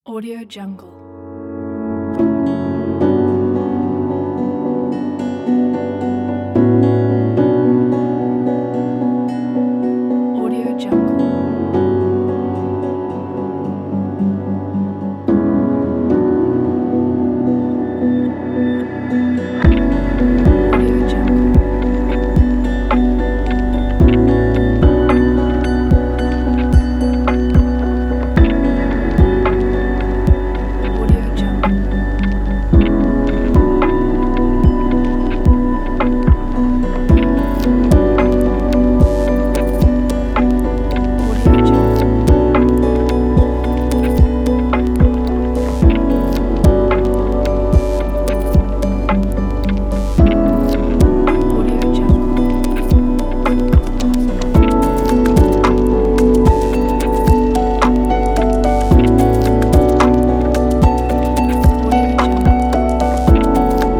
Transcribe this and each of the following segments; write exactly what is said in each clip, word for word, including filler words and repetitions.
Audio Jungle. Audio Jungle. Audio Jungle. Audio Jungle. Audio Jungle. Audio Jungle. Audio Jungle.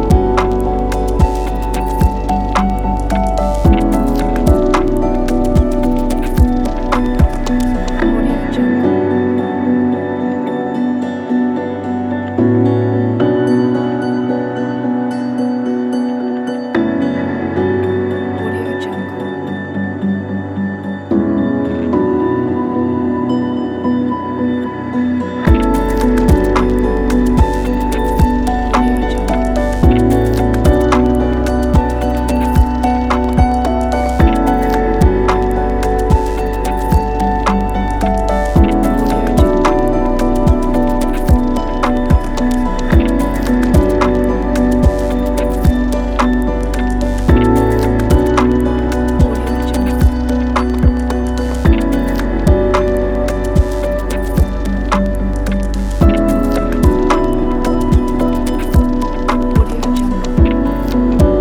Audio Jungle. Audio Jungle. Audio Jungle. Audio Jungle. Audio Jungle. Audio Jungle.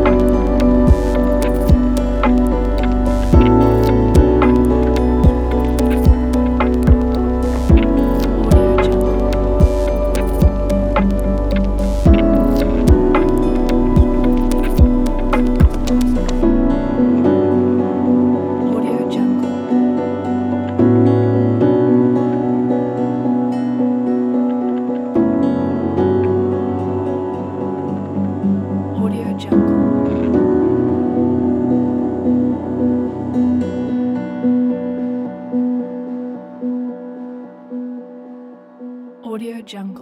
Audio Jungle. Audio Jungle. Audio Jungle. Audio Jungle.